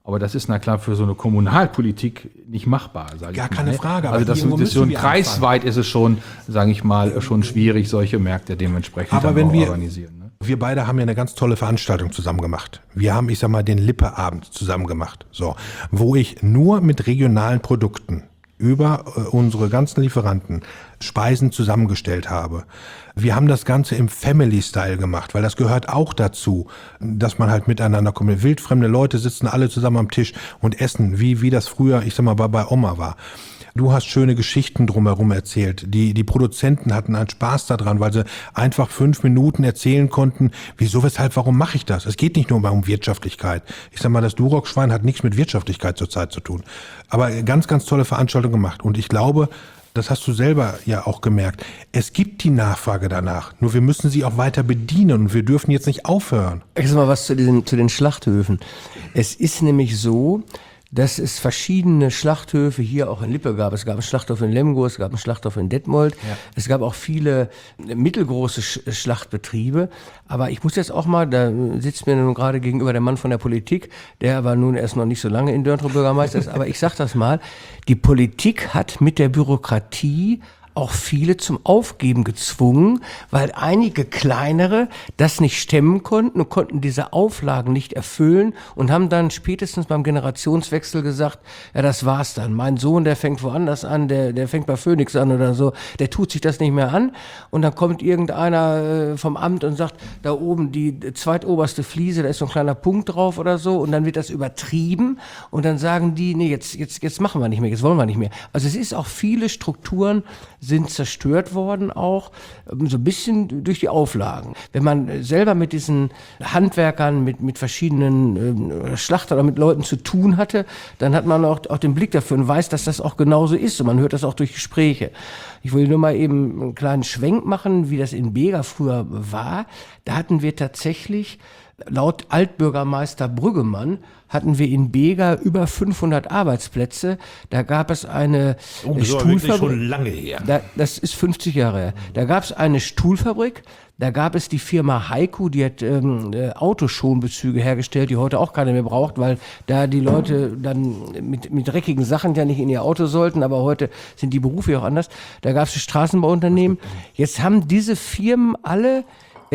Aber das ist na klar für so eine Kommunalpolitik nicht machbar, sage ich mal. Gar keine Frage. Also das ist schon kreisweit ist es schon, sage ich mal, schon schwierig, solche Märkte dementsprechend aber dann wenn wir organisieren. Ne? Wir beide haben ja eine ganz tolle Veranstaltung zusammen gemacht. Wir haben, ich sag mal, den Lippe-Abend zusammen gemacht. So, wo ich nur mit regionalen Produkten über unsere ganzen Lieferanten Speisen zusammengestellt habe. Wir haben das Ganze im Family-Style gemacht, weil das gehört auch dazu, dass man halt miteinander kommt. Wildfremde Leute sitzen alle zusammen am Tisch und essen, wie das früher, ich sag mal, bei Oma war. Du hast schöne Geschichten drumherum erzählt. Die Produzenten hatten einen Spaß daran, weil sie einfach 5 Minuten erzählen konnten, wieso, weshalb, warum mache ich das? Es geht nicht nur um Wirtschaftlichkeit. Ich sag mal, das Duroc-Schwein hat nichts mit Wirtschaftlichkeit zurzeit zu tun. Aber ganz, ganz tolle Veranstaltung gemacht. Und ich glaube, das hast du selber ja auch gemerkt, es gibt die Nachfrage danach. Nur wir müssen sie auch weiter bedienen und wir dürfen jetzt nicht aufhören. Ich sag mal was zu den Schlachthöfen. Es ist nämlich so, dass es verschiedene Schlachthöfe hier auch in Lippe gab. Es gab einen Schlachthof in Lemgo, es gab einen Schlachthof in Detmold. Ja. Es gab auch viele mittelgroße Schlachtbetriebe. Aber ich muss jetzt auch mal, da sitzt mir nun gerade gegenüber der Mann von der Politik, der aber nun erst noch nicht so lange in Dörntrow Bürgermeister ist. Aber ich sag das mal, die Politik hat mit der Bürokratie auch viele zum Aufgeben gezwungen, weil einige kleinere das nicht stemmen konnten und konnten diese Auflagen nicht erfüllen und haben dann spätestens beim Generationswechsel gesagt, ja, das war's dann. Mein Sohn, der fängt woanders an, der fängt bei Phoenix an oder so, der tut sich das nicht mehr an und dann kommt irgendeiner vom Amt und sagt, da oben die zweitoberste Fliese, da ist so ein kleiner Punkt drauf oder so und dann wird das übertrieben und dann sagen die, nee, jetzt machen wir nicht mehr, jetzt wollen wir nicht mehr. Also es ist auch viele Strukturen sind zerstört worden auch, so ein bisschen durch die Auflagen. Wenn man selber mit diesen Handwerkern, mit verschiedenen Schlachtern oder mit Leuten zu tun hatte, dann hat man auch den Blick dafür und weiß, dass das auch genauso ist und man hört das auch durch Gespräche. Ich will nur mal eben einen kleinen Schwenk machen, wie das in Bega früher war. Da hatten wir tatsächlich laut Altbürgermeister Brüggemann hatten wir in Bega über 500 Arbeitsplätze. Da gab es eine Stuhlfabrik. Schon lange her. Das ist 50 Jahre her. Da gab es eine Stuhlfabrik. Da gab es die Firma Heiko, die hat Autoschonbezüge hergestellt, die heute auch keiner mehr braucht, weil da die Leute dann mit dreckigen Sachen ja nicht in ihr Auto sollten, aber heute sind die Berufe auch anders. Da gab es Straßenbauunternehmen. Jetzt haben diese Firmen alle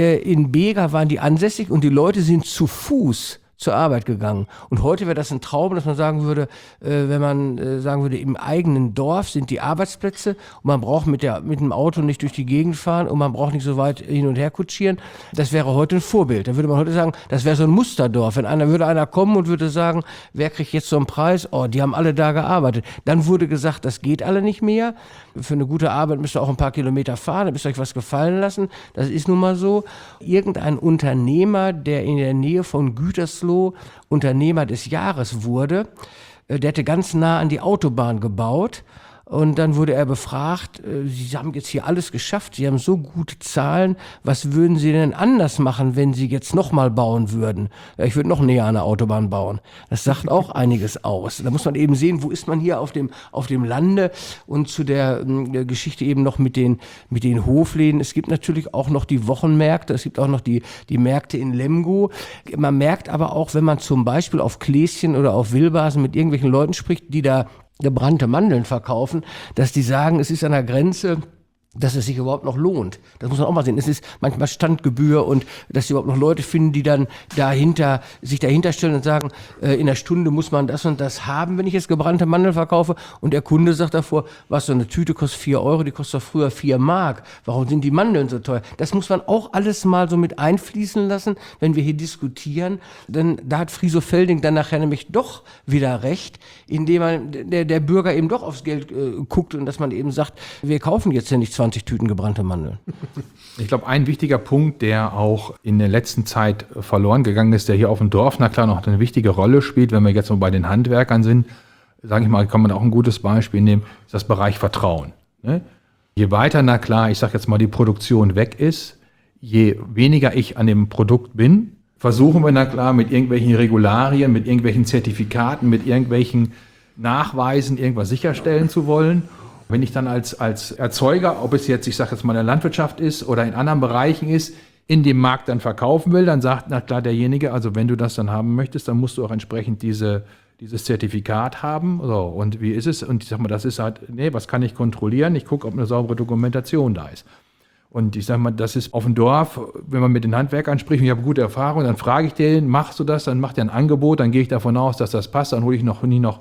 in Bega waren die ansässig und die Leute sind zu Fuß zur Arbeit gegangen. Und heute wäre das ein Traum, dass man sagen würde, wenn man sagen würde, im eigenen Dorf sind die Arbeitsplätze und man braucht mit dem Auto nicht durch die Gegend fahren und man braucht nicht so weit hin und her kutschieren. Das wäre heute ein Vorbild. Da würde man heute sagen, das wäre so ein Musterdorf. Wenn einer kommen und würde sagen, wer kriegt jetzt so einen Preis? Oh, die haben alle da gearbeitet. Dann wurde gesagt, das geht alle nicht mehr. Für eine gute Arbeit müsst ihr auch ein paar Kilometer fahren, da müsst ihr euch was gefallen lassen. Das ist nun mal so. Irgendein Unternehmer, der in der Nähe von Gütersloh Unternehmer des Jahres wurde, der hatte ganz nah an die Autobahn gebaut. Und dann wurde er befragt, Sie haben jetzt hier alles geschafft, Sie haben so gute Zahlen, was würden Sie denn anders machen, wenn Sie jetzt nochmal bauen würden? Ja, ich würde noch näher an der Autobahn bauen. Das sagt auch einiges aus. Da muss man eben sehen, wo ist man hier auf dem Lande und zu der Geschichte eben noch mit den Hofläden. Es gibt natürlich auch noch die Wochenmärkte, es gibt auch noch die Märkte in Lemgo. Man merkt aber auch, wenn man zum Beispiel auf Kläschen oder auf Wilbasen mit irgendwelchen Leuten spricht, die da gebrannte Mandeln verkaufen, dass die sagen, es ist an der Grenze, dass es sich überhaupt noch lohnt. Das muss man auch mal sehen. Es ist manchmal Standgebühr und dass sie überhaupt noch Leute finden, die dann sich dahinter stellen und sagen, in der Stunde muss man das und das haben, wenn ich jetzt gebrannte Mandeln verkaufe. Und der Kunde sagt davor, was, so eine Tüte kostet 4 €, die kostet doch früher 4 Mark. Warum sind die Mandeln so teuer? Das muss man auch alles mal so mit einfließen lassen, wenn wir hier diskutieren. Denn da hat Friso Felding dann nachher nämlich doch wieder recht, indem der Bürger eben doch aufs Geld guckt und dass man eben sagt, wir kaufen jetzt ja nicht 20 Tüten gebrannte Mandeln. Ich glaube, ein wichtiger Punkt, der auch in der letzten Zeit verloren gegangen ist, der hier auf dem Dorf, na klar, noch eine wichtige Rolle spielt, wenn wir jetzt mal bei den Handwerkern sind, sage ich mal, kann man auch ein gutes Beispiel nehmen, ist das Bereich Vertrauen. Ne? Je weiter, na klar, ich sage jetzt mal, die Produktion weg ist, je weniger ich an dem Produkt bin, versuchen wir, na klar, mit irgendwelchen Regularien, mit irgendwelchen Zertifikaten, mit irgendwelchen Nachweisen irgendwas sicherstellen zu wollen. Wenn ich dann als Erzeuger, ob es jetzt, ich sage jetzt mal in der Landwirtschaft ist oder in anderen Bereichen ist, in dem Markt dann verkaufen will, dann sagt, na klar, derjenige, also wenn du das dann haben möchtest, dann musst du auch entsprechend dieses Zertifikat haben. So, und wie ist es? Und ich sag mal, das ist halt, was kann ich kontrollieren? Ich gucke, ob eine saubere Dokumentation da ist. Und ich sag mal, das ist auf dem Dorf, wenn man mit den Handwerkern spricht, ich habe gute Erfahrung, dann frage ich den, machst du das? Dann macht er ein Angebot, dann gehe ich davon aus, dass das passt, dann hole ich noch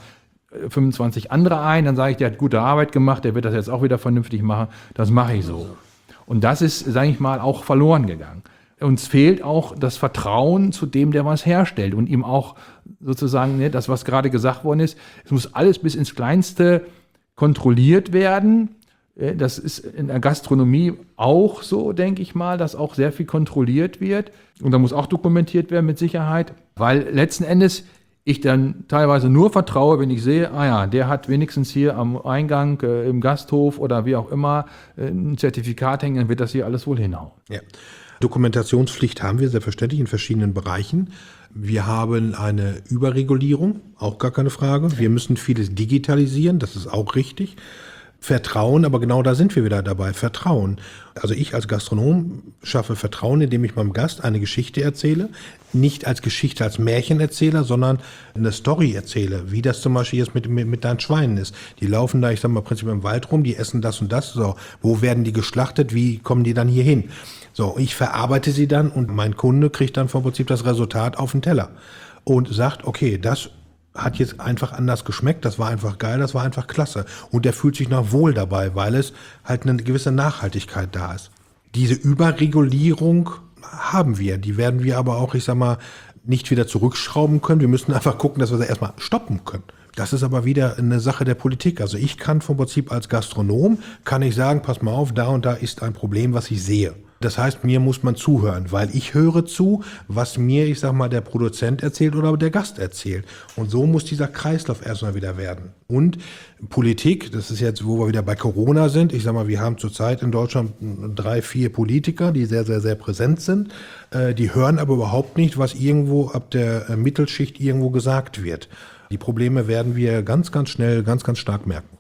25 andere ein, dann sage ich, der hat gute Arbeit gemacht, der wird das jetzt auch wieder vernünftig machen, das mache ich so. Und das ist, sage ich mal, auch verloren gegangen. Uns fehlt auch das Vertrauen zu dem, der was herstellt und ihm auch sozusagen, das, was gerade gesagt worden ist, es muss alles bis ins Kleinste kontrolliert werden. Das ist in der Gastronomie auch so, denke ich mal, dass auch sehr viel kontrolliert wird. Und da muss auch dokumentiert werden mit Sicherheit, weil letzten Endes ich dann teilweise nur vertraue, wenn ich sehe, der hat wenigstens hier am Eingang im Gasthof oder wie auch immer ein Zertifikat hängen, dann wird das hier alles wohl hinhauen. Ja. Dokumentationspflicht haben wir selbstverständlich in verschiedenen Bereichen. Wir haben eine Überregulierung, auch gar keine Frage. Wir müssen vieles digitalisieren, das ist auch richtig. Vertrauen, aber genau da sind wir wieder dabei, Vertrauen. Also ich als Gastronom schaffe Vertrauen, indem ich meinem Gast eine Geschichte erzähle, nicht als Geschichte, als Märchenerzähler, sondern eine Story erzähle, wie das zum Beispiel jetzt mit deinen Schweinen ist. Die laufen da, ich sag mal, prinzipiell im Wald rum, die essen das und das, so, wo werden die geschlachtet, wie kommen die dann hier hin? So, ich verarbeite sie dann und mein Kunde kriegt dann vom Prinzip das Resultat auf den Teller und sagt, okay, das hat jetzt einfach anders geschmeckt, das war einfach geil, das war einfach klasse. Und der fühlt sich noch wohl dabei, weil es halt eine gewisse Nachhaltigkeit da ist. Diese Überregulierung haben wir, die werden wir aber auch, ich sag mal, nicht wieder zurückschrauben können. Wir müssen einfach gucken, dass wir sie erstmal stoppen können. Das ist aber wieder eine Sache der Politik. Also ich kann vom Prinzip als Gastronom, kann ich sagen, pass mal auf, da und da ist ein Problem, was ich sehe. Das heißt, mir muss man zuhören, weil ich höre zu, was mir, ich sag mal, der Produzent erzählt oder der Gast erzählt. Und so muss dieser Kreislauf erstmal wieder werden. Und Politik, das ist jetzt, wo wir wieder bei Corona sind. Ich sag mal, wir haben zurzeit in Deutschland 3, 4 Politiker, die sehr, sehr, sehr präsent sind. Die hören aber überhaupt nicht, was irgendwo ab der Mittelschicht irgendwo gesagt wird. Die Probleme werden wir ganz, ganz schnell, ganz, ganz stark merken.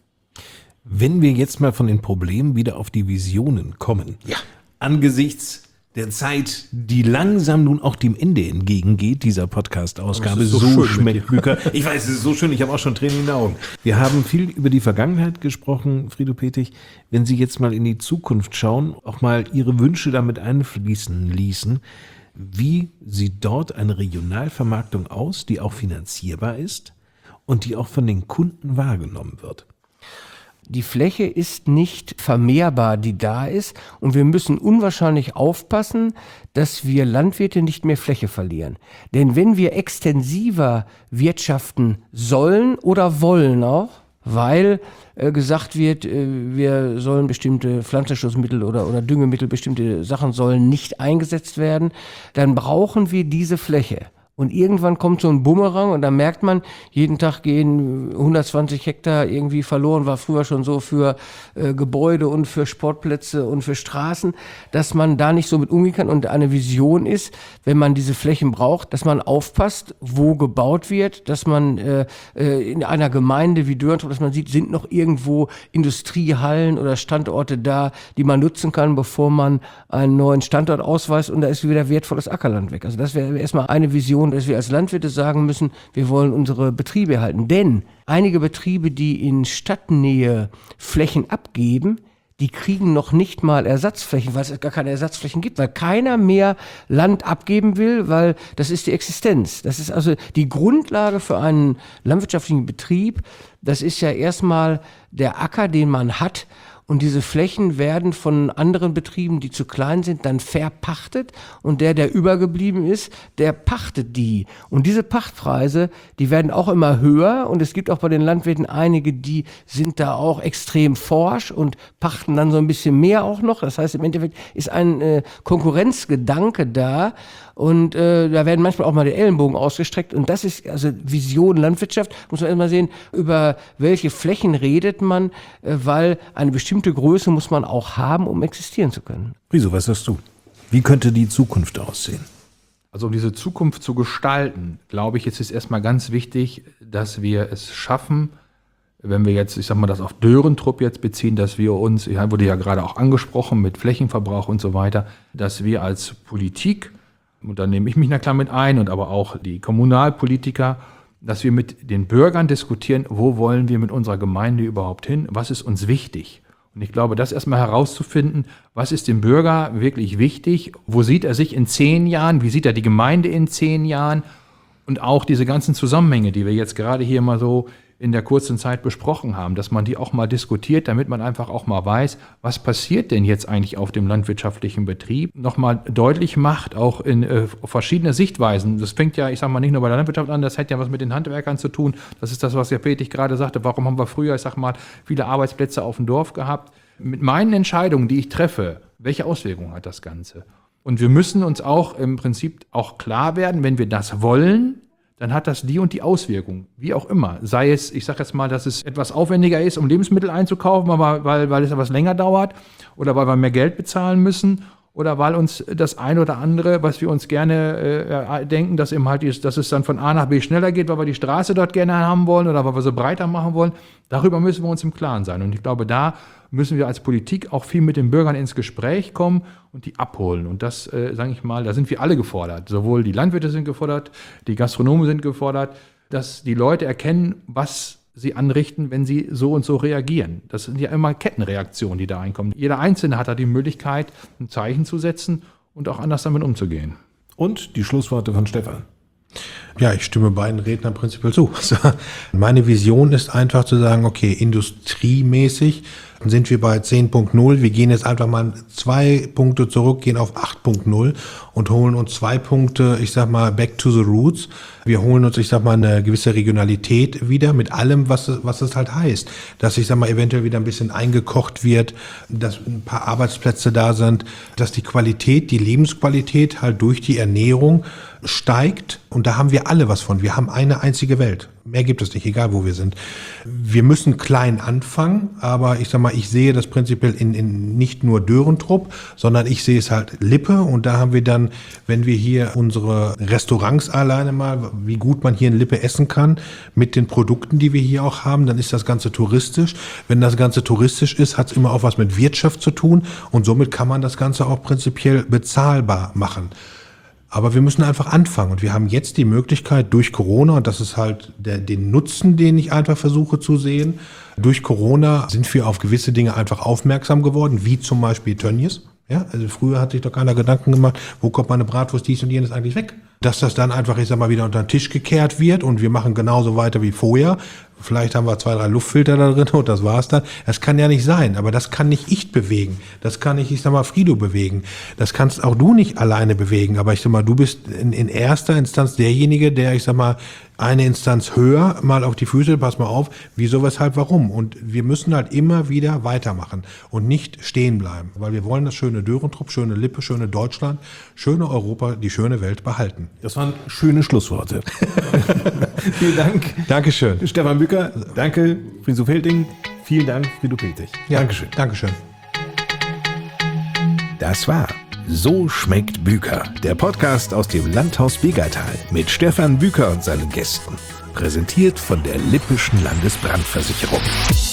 Wenn wir jetzt mal von den Problemen wieder auf die Visionen kommen. Ja. Angesichts der Zeit, die langsam nun auch dem Ende entgegengeht, dieser Podcast-Ausgabe, so schmeckt Büker. Ich weiß, es ist so schön, ich habe auch schon Tränen in den Augen. Wir haben viel über die Vergangenheit gesprochen, Frido Petich. Wenn Sie jetzt mal in die Zukunft schauen, auch mal Ihre Wünsche damit einfließen ließen, wie sieht dort eine Regionalvermarktung aus, die auch finanzierbar ist und die auch von den Kunden wahrgenommen wird? Die Fläche ist nicht vermehrbar, die da ist. Und wir müssen unwahrscheinlich aufpassen, dass wir Landwirte nicht mehr Fläche verlieren. Denn wenn wir extensiver wirtschaften sollen oder wollen auch, weil gesagt wird, wir sollen bestimmte Pflanzenschutzmittel oder Düngemittel, bestimmte Sachen sollen nicht eingesetzt werden, dann brauchen wir diese Fläche. Und irgendwann kommt so ein Bumerang und dann merkt man, jeden Tag gehen 120 Hektar irgendwie verloren, war früher schon so für Gebäude und für Sportplätze und für Straßen, dass man da nicht so mit umgehen kann. Und eine Vision ist, wenn man diese Flächen braucht, dass man aufpasst, wo gebaut wird, dass man in einer Gemeinde wie Dörntrop, dass man sieht, sind noch irgendwo Industriehallen oder Standorte da, die man nutzen kann, bevor man einen neuen Standort ausweist und da ist wieder wertvolles Ackerland weg. Also das wäre erstmal eine Vision, dass wir als Landwirte sagen müssen, wir wollen unsere Betriebe erhalten. Denn einige Betriebe, die in Stadtnähe Flächen abgeben, die kriegen noch nicht mal Ersatzflächen, weil es gar keine Ersatzflächen gibt, weil keiner mehr Land abgeben will, weil das ist die Existenz. Das ist also die Grundlage für einen landwirtschaftlichen Betrieb. Das ist ja erstmal der Acker, den man hat. Und diese Flächen werden von anderen Betrieben, die zu klein sind, dann verpachtet. Und der übergeblieben ist, der pachtet die. Und diese Pachtpreise, die werden auch immer höher. Und es gibt auch bei den Landwirten einige, die sind da auch extrem forsch und pachten dann so ein bisschen mehr auch noch. Das heißt, im Endeffekt ist ein Konkurrenzgedanke da. Und da werden manchmal auch mal die Ellenbogen ausgestreckt. Und das ist also Vision Landwirtschaft. Muss man erstmal sehen, über welche Flächen redet man, weil eine bestimmte Größe muss man auch haben, um existieren zu können. Wieso, was sagst du? Wie könnte die Zukunft aussehen? Also um diese Zukunft zu gestalten, glaube ich, ist es erstmal ganz wichtig, dass wir es schaffen, wenn wir jetzt, ich sag mal, das auf Dörentrupp jetzt beziehen, dass wir uns, wurde ja gerade auch angesprochen mit Flächenverbrauch und so weiter, dass wir als Politik, und da nehme ich mich na klar mit ein und aber auch die Kommunalpolitiker, dass wir mit den Bürgern diskutieren, wo wollen wir mit unserer Gemeinde überhaupt hin, was ist uns wichtig. Und ich glaube, das erstmal herauszufinden, was ist dem Bürger wirklich wichtig, wo sieht er sich in 10 Jahren, wie sieht er die Gemeinde in 10 Jahren und auch diese ganzen Zusammenhänge, die wir jetzt gerade hier mal so in der kurzen Zeit besprochen haben, dass man die auch mal diskutiert, damit man einfach auch mal weiß, was passiert denn jetzt eigentlich auf dem landwirtschaftlichen Betrieb, nochmal deutlich macht, auch in verschiedene Sichtweisen. Das fängt ja, ich sag mal, nicht nur bei der Landwirtschaft an, das hat ja was mit den Handwerkern zu tun. Das ist das, was Herr Petig gerade sagte. Warum haben wir früher, ich sag mal, viele Arbeitsplätze auf dem Dorf gehabt? Mit meinen Entscheidungen, die ich treffe, welche Auswirkungen hat das Ganze? Und wir müssen uns auch im Prinzip auch klar werden, wenn wir das wollen, dann hat das die und die Auswirkung, wie auch immer. Sei es, ich sage jetzt mal, dass es etwas aufwendiger ist, um Lebensmittel einzukaufen, aber weil es etwas länger dauert oder weil wir mehr Geld bezahlen müssen oder weil uns das ein oder andere, was wir uns gerne denken, dass eben halt ist, dass es dann von A nach B schneller geht, weil wir die Straße dort gerne haben wollen oder weil wir sie breiter machen wollen. Darüber müssen wir uns im Klaren sein. Und ich glaube, da müssen wir als Politik auch viel mit den Bürgern ins Gespräch kommen und die abholen. Und das, sage ich mal, da sind wir alle gefordert. Sowohl die Landwirte sind gefordert, die Gastronomen sind gefordert, dass die Leute erkennen, was sie anrichten, wenn sie so und so reagieren. Das sind ja immer Kettenreaktionen, die da einkommen. Jeder Einzelne hat da die Möglichkeit, ein Zeichen zu setzen und auch anders damit umzugehen. Und die Schlussworte von Stefan. Ja, ich stimme beiden Rednern prinzipiell zu. Also, meine Vision ist einfach zu sagen, okay, industriemäßig sind wir bei 10.0. Wir gehen jetzt einfach mal 2 Punkte zurück, gehen auf 8.0 und holen uns 2 Punkte, ich sag mal, back to the roots. Wir holen uns, ich sag mal, eine gewisse Regionalität wieder mit allem, was es halt heißt. Dass, ich sag mal, eventuell wieder ein bisschen eingekocht wird, dass ein paar Arbeitsplätze da sind, dass die Qualität, die Lebensqualität halt durch die Ernährung steigt. Und da haben wir alle was von. Wir haben eine einzige Welt. Mehr gibt es nicht, egal wo wir sind. Wir müssen klein anfangen, aber ich sag mal, ich sehe das prinzipiell in nicht nur Dörentrupp, sondern ich sehe es halt Lippe und da haben wir dann, wenn wir hier unsere Restaurants alleine mal, wie gut man hier in Lippe essen kann, mit den Produkten, die wir hier auch haben, dann ist das Ganze touristisch. Wenn das Ganze touristisch ist, hat es immer auch was mit Wirtschaft zu tun und somit kann man das Ganze auch prinzipiell bezahlbar machen. Aber wir müssen einfach anfangen und wir haben jetzt die Möglichkeit durch Corona, und das ist halt den Nutzen, den ich einfach versuche zu sehen, durch Corona sind wir auf gewisse Dinge einfach aufmerksam geworden, wie zum Beispiel Tönnies. Ja, also früher hat sich doch keiner Gedanken gemacht, wo kommt meine Bratwurst, dies und jenes eigentlich weg. Dass das dann einfach, ich sag mal, wieder unter den Tisch gekehrt wird und wir machen genauso weiter wie vorher. Vielleicht haben wir 2, 3 Luftfilter da drin und das war's dann. Das kann ja nicht sein, aber das kann nicht ich bewegen. Das kann nicht, ich sag mal, Frido bewegen. Das kannst auch du nicht alleine bewegen. Aber ich sag mal, du bist in erster Instanz derjenige, der, ich sag mal, eine Instanz höher mal auf die Füße, pass mal auf, wieso, weshalb, warum. Und wir müssen halt immer wieder weitermachen und nicht stehen bleiben. Weil wir wollen das schöne Dörentrupp, schöne Lippe, schöne Deutschland, schöne Europa, die schöne Welt behalten. Das waren schöne Schlussworte. Vielen Dank. Dankeschön. Stefan Bücker, danke. Friso Felding, vielen Dank. Frido Petig. Ja, Dankeschön. Dankeschön. Das war So schmeckt Büker, der Podcast aus dem Landhaus Begertal mit Stefan Büker und seinen Gästen. Präsentiert von der Lippischen Landesbrandversicherung.